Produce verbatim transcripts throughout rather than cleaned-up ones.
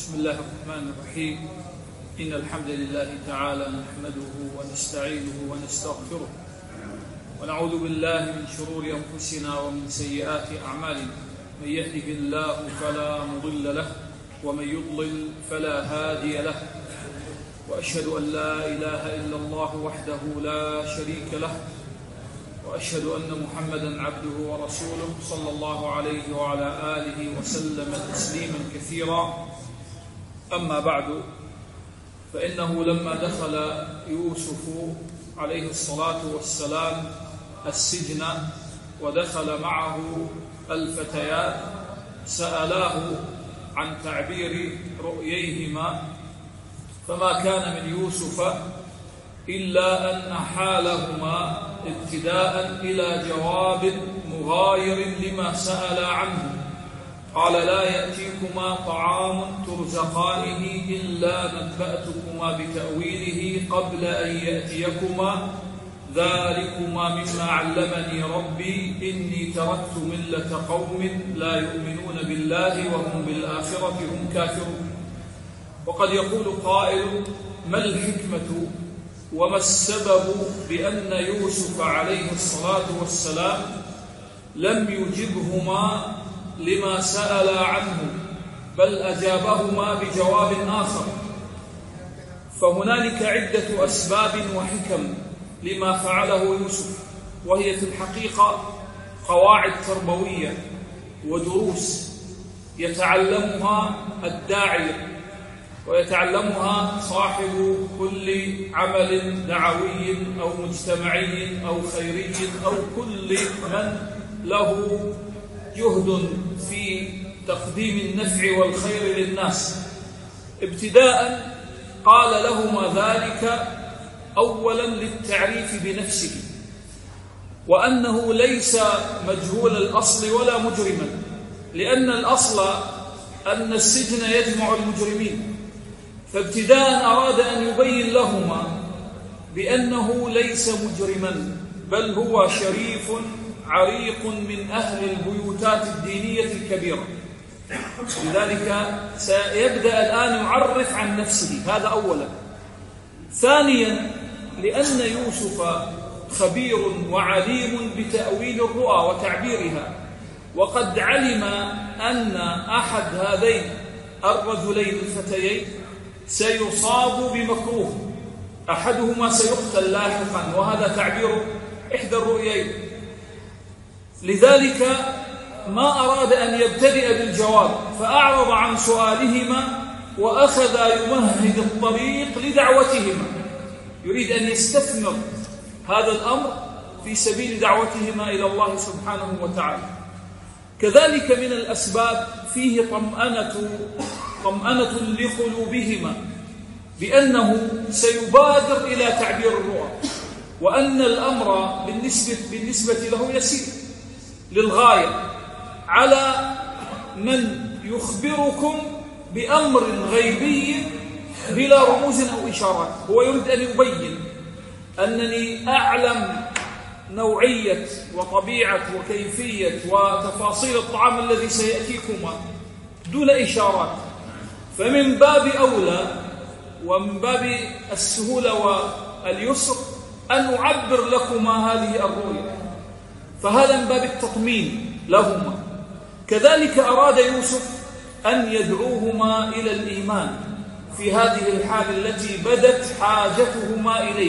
بسم الله الرحمن الرحيم. إن الحمد لله تعالى نحمده ونستعينه ونستغفره ونعوذ بالله من شرور أنفسنا ومن سيئات أعمالنا. من يهده الله فلا مضل له ومن يضلل فلا هادي له، وأشهد أن لا إله إلا الله وحده لا شريك له، وأشهد أن محمدًا عبده ورسوله صلى الله عليه وعلى آله وسلم تسليمًا كثيرا. أما بعد، فإنه لما دخل يوسف عليه الصلاة والسلام السجن ودخل معه الفتيات سألاه عن تعبير رؤييهما، فما كان من يوسف إلا أن حالهما ابتداء إلى جواب مغاير لما سأل عنه. قال: لا يأتيكما طعام ترزقانه إلا نبأتكما بتأويله قبل أن يأتيكما، ذلكما مما علمني ربي إني تركت ملة قوم لا يؤمنون بالله وهم بالآخرة هم كافرون. وقد يقول قائل: ما الحكمة وما السبب بأن يوسف عليه الصلاة والسلام لم يجبهما لما سأل عنه، بل أجابهما بجواب آخر؟ فهنالك عدة أسباب وحكم لما فعله يوسف، وهي في الحقيقة قواعد تربوية ودروس يتعلمها الداعية ويتعلمها صاحب كل عمل دعوي أو مجتمعي أو خيري أو كل من له جهد في تقديم النفع والخير للناس. ابتداء قال لهما ذلك أولا للتعريف بنفسه، وأنه ليس مجهول الأصل ولا مجرما، لأن الأصل أن السجن يجمع المجرمين. فابتداء أراد أن يبين لهما بأنه ليس مجرما، بل هو شريف عريق من أهل البيوتات الدينية الكبيرة. لذلك سيبدأ الآن يعرف عن نفسه، هذا أولا. ثانيا، لأن يوسف خبير وعليم بتأويل الرؤى وتعبيرها، وقد علم أن أحد هذين الرجلين الفتيين سيصاب بمكروه، أحدهما سيقتل لاحقا، وهذا تعبير إحدى الرؤيين. لذلك ما أراد أن يبتدئ بالجواب، فأعرض عن سؤالهما وأخذ يمهد الطريق لدعوتهما، يريد أن يستثمر هذا الأمر في سبيل دعوتهما إلى الله سبحانه وتعالى. كذلك من الأسباب فيه طمأنة طمأنة لقلوبهما بأنه سيبادر إلى تعبير الرؤى، وأن الأمر بالنسبة, بالنسبة له يسير للغاية، على من يخبركم بأمر غيبي بلا رموز أو إشارات. هو يريد أن يبين أنني أعلم نوعية وطبيعة وكيفية وتفاصيل الطعام الذي سيأتيكما دون إشارات، فمن باب أولى ومن باب السهولة واليسر أن أعبر لكما هذه الرؤيا، فهذا من باب التطمين لهما. كذلك أراد يوسف أن يدعوهما إلى الإيمان في هذه الحال التي بدت حاجتهما إليه،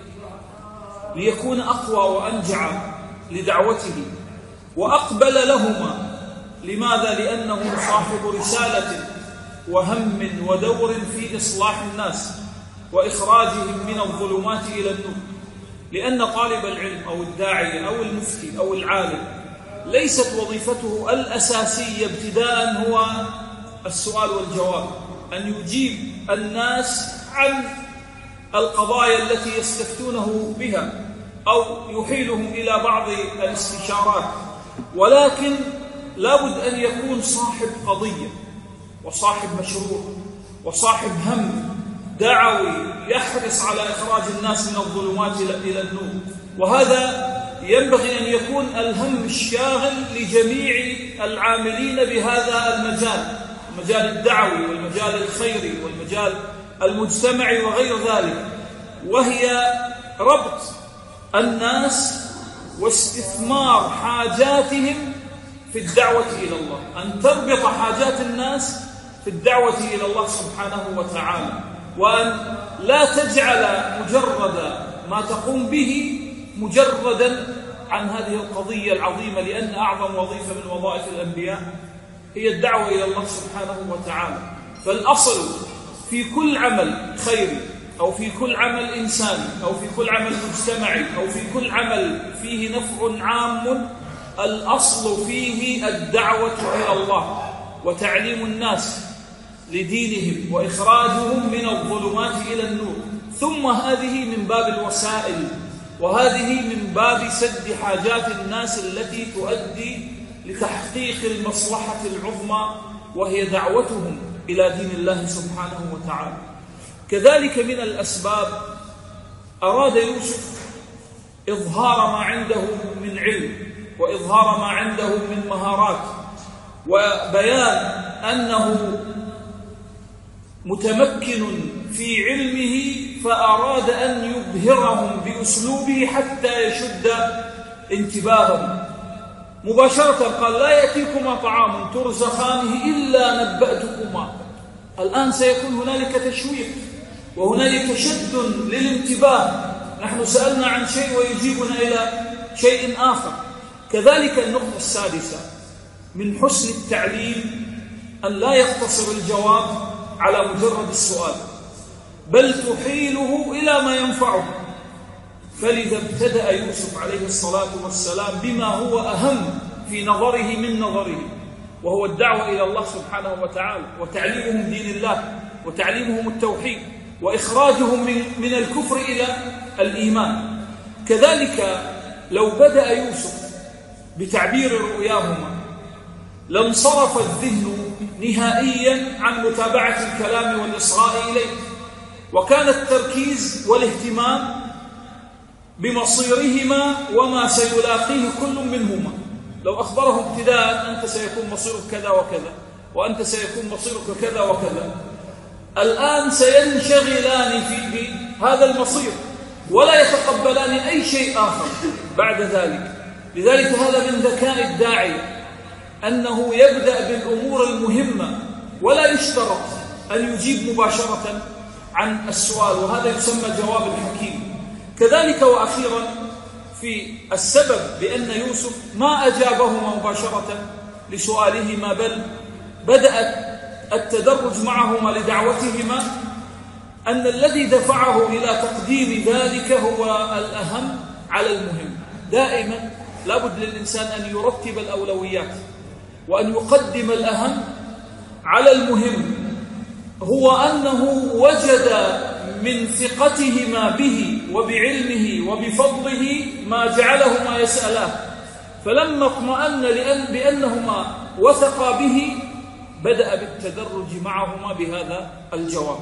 ليكون أقوى وأنجع لدعوته وأقبل لهما. لماذا؟ لأنه صاحب رسالة وهم ودور في إصلاح الناس وإخراجهم من الظلمات إلى النور. لأن طالب العلم أو الداعية أو المفتي أو العالم ليست وظيفته الأساسية ابتداء هو السؤال والجواب، أن يجيب الناس عن القضايا التي يستفتونه بها أو يحيلهم إلى بعض الاستشارات، ولكن لابد أن يكون صاحب قضية وصاحب مشروع وصاحب هم دعوي يحرص على إخراج الناس من الظلمات إلى النور. وهذا ينبغي أن يكون الهم الشاغل لجميع العاملين بهذا المجال، المجال الدعوي والمجال الخيري والمجال المجتمعي وغير ذلك، وهي ربط الناس واستثمار حاجاتهم في الدعوة إلى الله، أن تربط حاجات الناس في الدعوة إلى الله سبحانه وتعالى، وأن لا تجعل مجرد ما تقوم به مجردا عن هذه القضية العظيمة، لأن أعظم وظيفة من وظائف الأنبياء هي الدعوة إلى الله سبحانه وتعالى. فالأصل في كل عمل خيري أو في كل عمل إنساني أو في كل عمل مجتمعي أو في كل عمل فيه نفع عام، الأصل فيه الدعوة إلى الله وتعليم الناس لدينهم وإخراجهم من الظلمات إلى النور، ثم هذه من باب الوسائل، وهذه من باب سد حاجات الناس التي تؤدي لتحقيق المصلحة العظمى وهي دعوتهم إلى دين الله سبحانه وتعالى. كذلك من الأسباب أراد يوسف إظهار ما عنده من علم وإظهار ما عنده من مهارات وبيان أنه متمكن في علمه، فأراد أن يبهرهم بأسلوبه حتى يشد انتباههم. مباشرة قال: لا يأتيكما طعام ترزقانه إلا نبأتكما. الآن سيكون هنالك تشويق وهنالك شد للانتباه، نحن سألنا عن شيء ويجيبنا إلى شيء آخر. كذلك النقطة السادسة من حسن التعليم أن لا يقتصر الجواب على مجرد السؤال، بل تحيله إلى ما ينفعه. فلذا ابتدأ يوسف عليه الصلاة والسلام بما هو أهم في نظره من نظره، وهو الدعوة إلى الله سبحانه وتعالى وتعليمهم دين الله وتعليمهم التوحيد وإخراجهم من, من الكفر إلى الإيمان. كذلك لو بدأ يوسف بتعبير رؤياهما لانصرف الذهن نهائيا عن متابعة الكلام والإصغاء إليه، وكان التركيز والاهتمام بمصيرهما وما سيلاقيه كل منهما. لو أخبره ابتداء: أنت سيكون مصيرك كذا وكذا، وأنت سيكون مصيرك كذا وكذا، الآن سينشغلان في هذا المصير ولا يتقبلان أي شيء آخر بعد ذلك. لذلك هذا من ذكاء الداعية أنه يبدأ بالأمور المهمة ولا يشترط أن يجيب مباشرة عن السؤال، وهذا يسمى جواب الحكيم. كذلك وأخيرا في السبب بأن يوسف ما أجابهما مباشرة لسؤالهما، بل بدأ التدرج معهما لدعوتهما، أن الذي دفعه إلى تقديم ذلك هو الأهم على المهم. دائما لابد للإنسان أن يرتب الأولويات وأن يقدم الأهم على المهم. هو أنه وجد من ثقتهما به وبعلمه وبفضله ما جعلهما يسألاه، فلما اطمأن لأن بأنهما وثقا به بدأ بالتدرج معهما بهذا الجواب.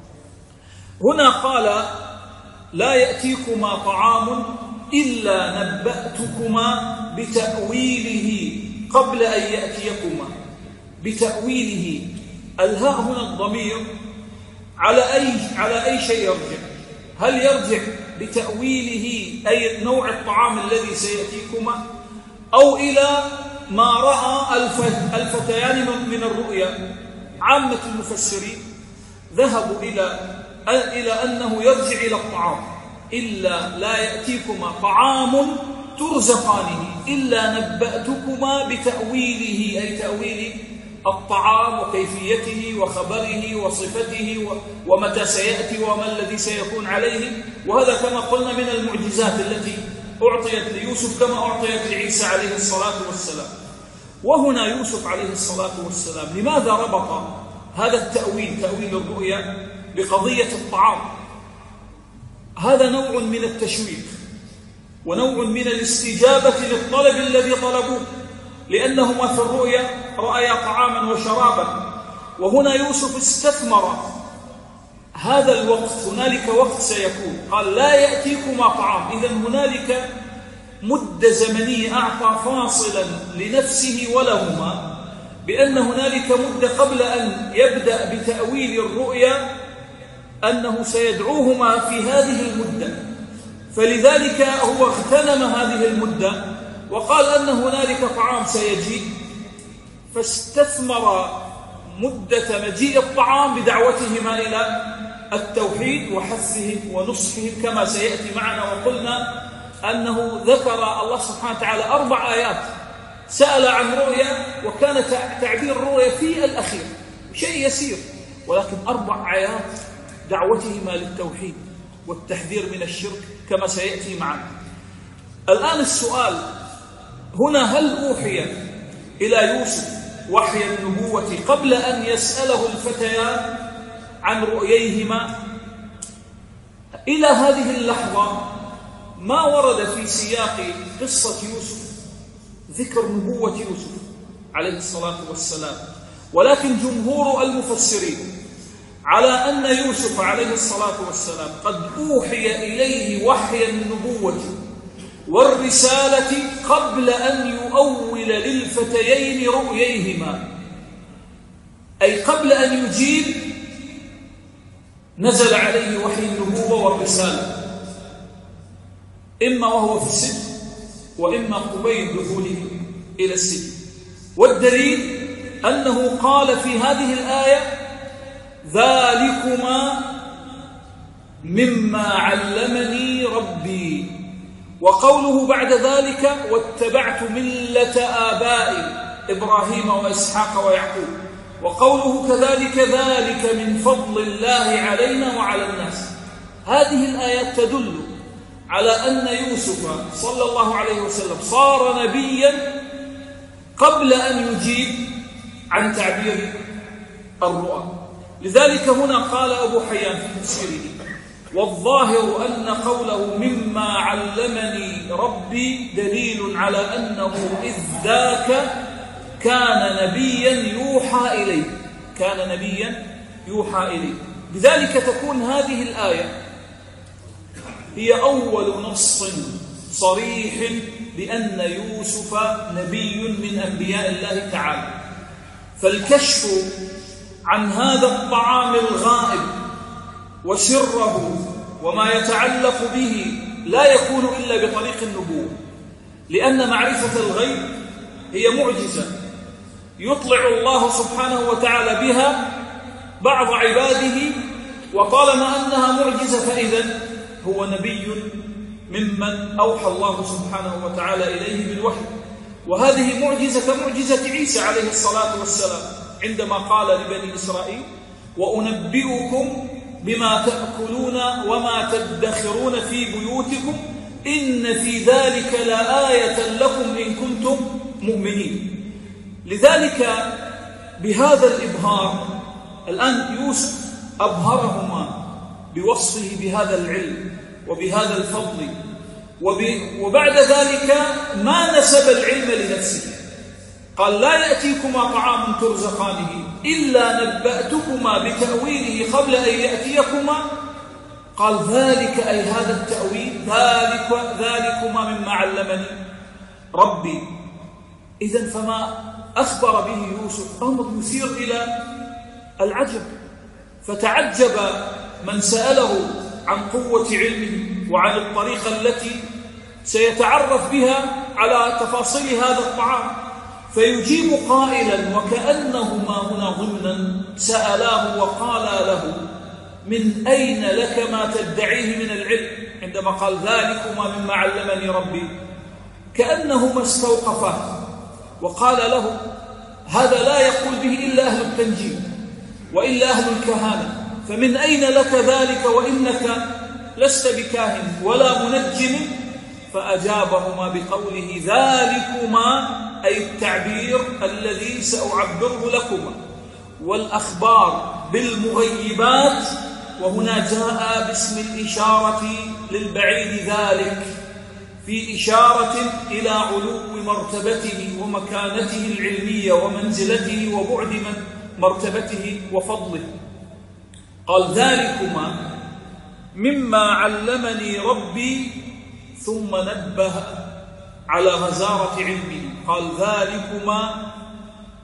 هنا قال: لا يأتيكما طعام إلا نبأتكما بتأويله قبل أن يأتيكما. بتأويله، الهاء هنا الضمير على أي على أي شيء يرجع؟ هل يرجع بتأويله أي نوع الطعام الذي سيأتيكما، أو إلى ما رأى الفتيان من الرؤيا؟ عامة المفسرين ذهبوا إلى إلى أنه يرجع إلى الطعام. إلا لا يأتيكما طعام ترزقانه إلا نبأتكما بتأويله، أي تأويل الطعام وكيفيته وخبره وصفته ومتى سيأتي وما الذي سيكون عليه. وهذا كما قلنا من المعجزات التي أعطيت ليوسف كما أعطيت لعيسى عليه الصلاة والسلام. وهنا يوسف عليه الصلاة والسلام لماذا ربط هذا التأويل، تأويل الرؤيا، بقضية الطعام؟ هذا نوع من التشويق ونوع من الاستجابة للطلب الذي طلبوه، لأنهما في الرؤيا رأيا طعاما وشرابا. وهنا يوسف استثمر هذا الوقت، هنالك وقت سيكون، قال: لا يأتيكما طعام. إذن هنالك مدة زمنية أعطى فاصلا لنفسه ولهما بأن هنالك مدة قبل أن يبدأ بتأويل الرؤيا أنه سيدعوهما في هذه المدة، فلذلك هو اغتنم هذه المدة وقال أن هنالك طعام سيجيء، فاستثمر مدة مجيء الطعام بدعوتهما إلى التوحيد وحثهم ونصحهم كما سيأتي معنا. وقلنا أنه ذكر الله سبحانه وتعالى أربع آيات سأل عن رؤيا، وكان تعبير الرؤيا في الأخير شيء يسير، ولكن أربع آيات دعوتهما للتوحيد والتحذير من الشرك كما سيأتي معنا. الآن السؤال هنا: هل أوحي إلى يوسف وحي النبوة قبل أن يسأله الفتيان عن رؤييهما؟ إلى هذه اللحظة ما ورد في سياق قصة يوسف ذكر نبوة يوسف عليه الصلاة والسلام، ولكن جمهور المفسرين على أن يوسف عليه الصلاة والسلام قد أوحي إليه وحي النبوة والرسالة قبل أن يؤول للفتيين رؤييهما، أي قبل أن يجيب نزل عليه وحي النبوة والرسالة، إما وهو في السجن وإما قبيل دخوله إلى السجن. والدليل أنه قال في هذه الآية: ذلكما مما علمني ربي، وقوله بعد ذلك: واتبعت ملة آبائي إبراهيم وإسحاق ويعقوب، وقوله كذلك: ذلك من فضل الله علينا وعلى الناس. هذه الآيات تدل على أن يوسف صلى الله عليه وسلم صار نبيا قبل أن يجيب عن تعبير الرؤى. لذلك هنا قال أبو حيان في تفسيره: والظاهر أن قوله مما علمني ربي دليل على أنه إذ ذاك كان نبيا يوحى إليه، كان نبيا يوحى إليه. بذلك تكون هذه الآية هي أول نص صريح بأن يوسف نبي من أنبياء الله تعالى. فالكشف عن هذا الطعام الغائب وسره وما يتعلق به لا يكون إلا بطريق النبوة، لأن معرفة الغيب هي معجزة يطلع الله سبحانه وتعالى بها بعض عباده، وطالما أنها معجزة فإذن هو نبي ممن أوحى الله سبحانه وتعالى إليه بالوحي. وهذه معجزة كمعجزة عيسى عليه الصلاة والسلام عندما قال لبني إسرائيل: وأنبئكم بما تأكلون وما تدخرون في بيوتكم إن في ذلك لآية لكم إن كنتم مؤمنين. لذلك بهذا الإبهار الآن يوسف أبهرهما بوصفه بهذا العلم وبهذا الفضل، وبعد ذلك ما نسب العلم لنفسه، قال: لا يأتيكما طعام ترزقانه إلا نبأتكما بتأويله قبل أن يأتيكما. قال: ذلك أي هذا التأويل، ذلك ذلكما مما علمني ربي. إذن فما أخبر به يوسف أمر يثير إلى العجب، فتعجب من سأله عن قوة علمه وعن الطريقة التي سيتعرف بها على تفاصيل هذا الطعام، فيجيب قائلا وكأنهما هنا ضمنا سألاه وقالا له: من أين لك ما تدعيه من العلم؟ عندما قال: ذلكما مما علمني ربي، كأنهما استوقفاه وقال له: هذا لا يقول به إلا أهل التنجيم وإلا أهل الكهانة، فمن أين لك ذلك وإنك لست بكاهن ولا منجم؟ فأجابهما بقوله: ذلكما أي التعبير الذي سأعبره لكما، والأخبار بالمغيبات، وهنا جاء باسم الإشارة للبعيد ذلك، في إشارة إلى علو مرتبته ومكانته العلمية ومنزلته وبعد من مرتبته وفضله. قال: ذلكما مما علمني ربي، ثم نبه على غزارة علمه، قال: ذلكما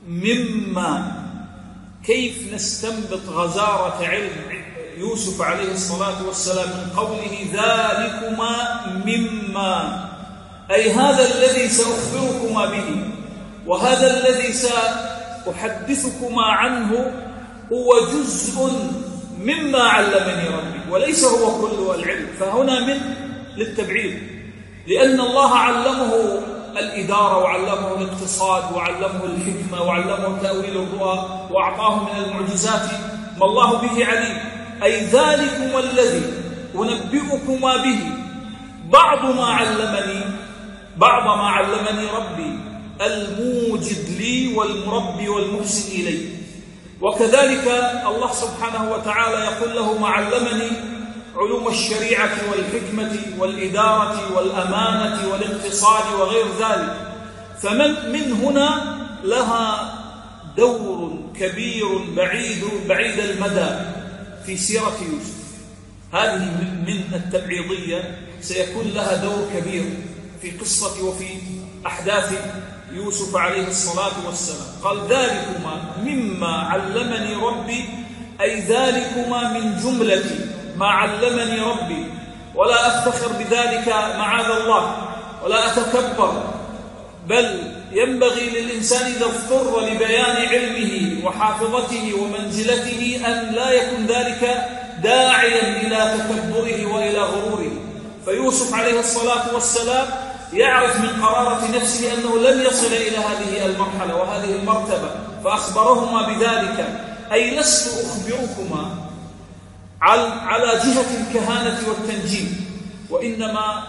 مما، كيف نستنبط غزارة علم يوسف عليه الصلاة والسلام من قوله ذلكما مما، أي هذا الذي سأخبركما به وهذا الذي سأحدثكما عنه هو جزء مما علمني ربي وليس هو كل العلم. فهنا من للتبعيض، لأن الله علمه الإدارة وعلمه الاقتصاد وعلمه الحكمة وعلمه تأويل الرؤى وأعطاه من المعجزات ما الله به عليم. أي ذلكما الذي أنبئكما به بعض ما علمني بعض ما علمني ربي الموجد لي والمربي والمحسن إلي. وكذلك الله سبحانه وتعالى يقول له ما علمني علوم الشريعة والحكمة والإدارة والأمانة والاقتصاد وغير ذلك. فمن من هنا لها دور كبير بعيد بعيد المدى في سيرة يوسف. هذه من التبعيضية سيكون لها دور كبير في قصة وفي أحداث يوسف عليه الصلاة والسلام. قال ذلكما مما علمني ربي، أي ذلكما من جملة ما علمني ربي، ولا أفتخر بذلك معاذ الله ولا أتكبر، بل ينبغي للإنسان إذا اضطر لبيان علمه وحافظته ومنزلته أن لا يكون ذلك داعيا إلى تكبره وإلى غروره. فيوسف عليه الصلاة والسلام يعرف من قرارة نفسه أنه لن يصل إلى هذه المرحلة وهذه المرتبة، فأخبرهما بذلك. أي لست أخبركما على جهة الكهانة والتنجيم، وإنما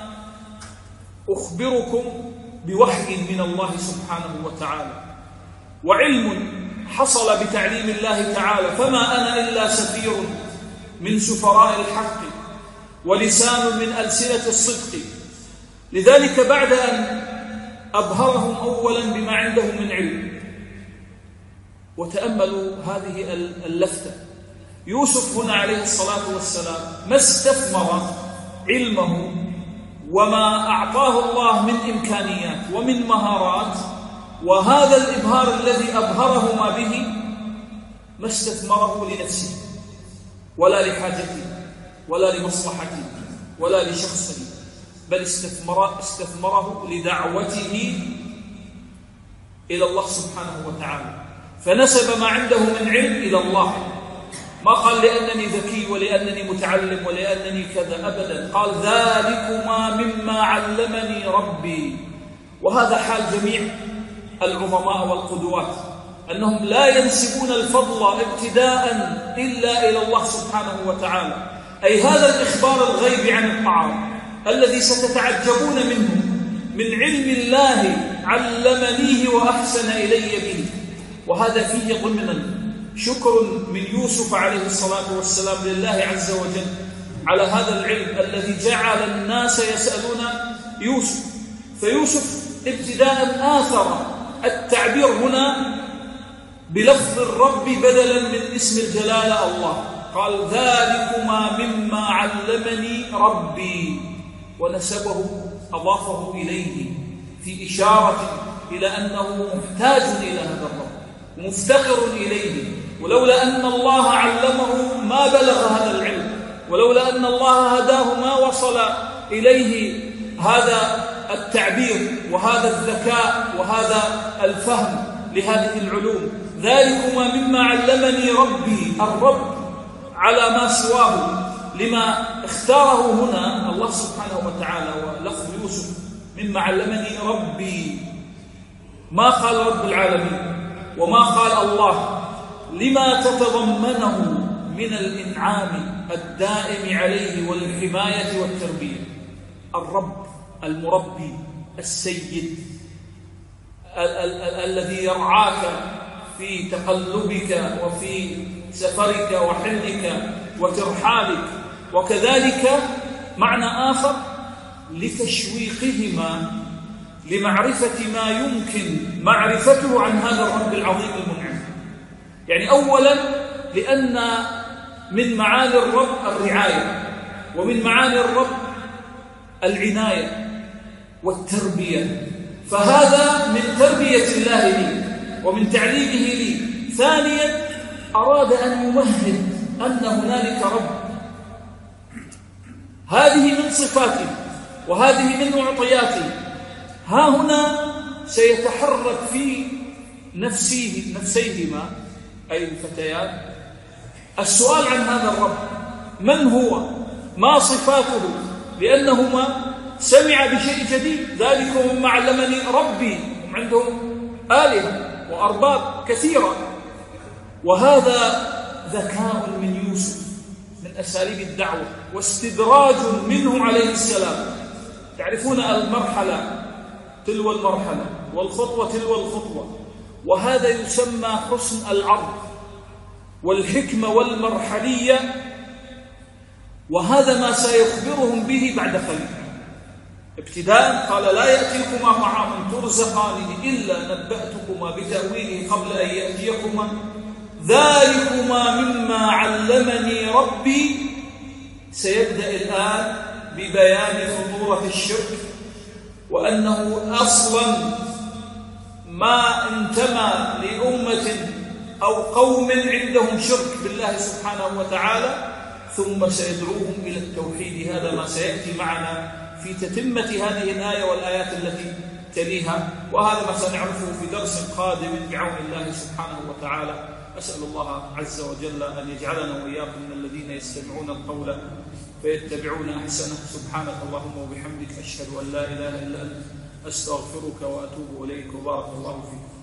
أخبركم بوحي من الله سبحانه وتعالى وعلم حصل بتعليم الله تعالى، فما أنا إلا سفير من سفراء الحق ولسان من ألسنة الصدق. لذلك بعد أن أبهرهم أولا بما عنده من علم، وتأملوا هذه اللفتة، يوسف هنا عليه الصلاة والسلام ما استثمر علمه وما أعطاه الله من إمكانيات ومن مهارات، وهذا الإبهار الذي أبهرهما به ما استثمره لنفسه ولا لحاجته ولا لمصلحته ولا لشخصه، بل استثمر استثمره لدعوته إلى الله سبحانه وتعالى. فنسب ما عنده من علم إلى الله، ما قال لأنني ذكي ولأنني متعلم ولأنني كذا، أبدا. قال ذلكما مما علمني ربي. وهذا حال جميع العظماء والقدوات، أنهم لا ينسبون الفضل ابتداء إلا إلى الله سبحانه وتعالى. أي هذا الإخبار الغيب عن الطعام الذي ستتعجبون منه من علم الله علمنيه وأحسن إلي به. وهذا فيه ضمنا شكر من يوسف عليه الصلاة والسلام لله عز وجل على هذا العلم الذي جعل الناس يسألون يوسف. فيوسف ابتداء آثر التعبير هنا بلفظ الرب بدلا من اسم الجلالة الله. قال ذلكما مما علمني ربي، ونسبه أضافه إليه في إشارة إلى أنه محتاج إلى هذا الرب ومفتقر إليه. ولولا أن الله علمه ما بلغ هذا العلم، ولولا أن الله هداه ما وصل إليه هذا التعبير وهذا الذكاء وهذا الفهم لهذه العلوم. ذلكما مما علمني ربي، الرب على ما سواه، لما اختاره هنا الله سبحانه وتعالى. ولفظ يوسف مما علمني ربي، ما قال رب العالمين وما قال الله، لما تتضمنه من الإنعام الدائم عليه والحماية والتربية. الرب المربي السيد ال- ال- ال- الذي يرعاك في تقلبك وفي سفرك وحلك وترحالك. وكذلك معنى آخر لتشويقهما لمعرفة ما يمكن معرفته عن هذا الرب العظيم المنعم. يعني أولا لأن من معاني الرب الرعاية، ومن معاني الرب العناية والتربية، فهذا من تربية الله لي. ومن تعليمه لي. ثانيا أراد أن يمهد أن هنالك رب، هذه من صفاته وهذه من معطياته. ها هنا سيتحرك في نفسيه نفسيهما أي الفتيات السؤال عن هذا الرب، من هو؟ ما صفاته؟ لأنهما سمع بشيء جديد. ذلك مما علمني ربي. هم عندهم آلهة وأرباب كثيرة، وهذا ذكاء من يوسف من أساليب الدعوة واستدراج منه عليه السلام. تعرفون المرحلة تلو المرحلة والخطوة تلو الخطوة، وهذا يسمى حسن العرض والحكمة والمرحلية، وهذا ما سيخبرهم به بعد قليل. ابتداء قال لا يأتيكما طعام ترزقانه إلا نبأتكما بتأويله قبل أن يأتيكما ذلكما مما علمني ربي. سيبدأ الآن ببيان خطورة الشرك، وأنه أصلا ما انتمى لأمة أو قوم عندهم شرك بالله سبحانه وتعالى، ثم سيدعوهم إلى التوحيد. هذا ما سيأتي معنا في تتمة هذه الآية والآيات التي تليها، وهذا ما سنعرفه في درس قادم بعون الله سبحانه وتعالى. أسأل الله عز وجل أن يجعلنا وإياكم من الذين يستمعون القول فيتبعون أحسنه. سبحانك اللهم وبحمدك أشهد أن لا إله إلا أنت أستغفرك وأتوب إليك، وبارك الله فيك.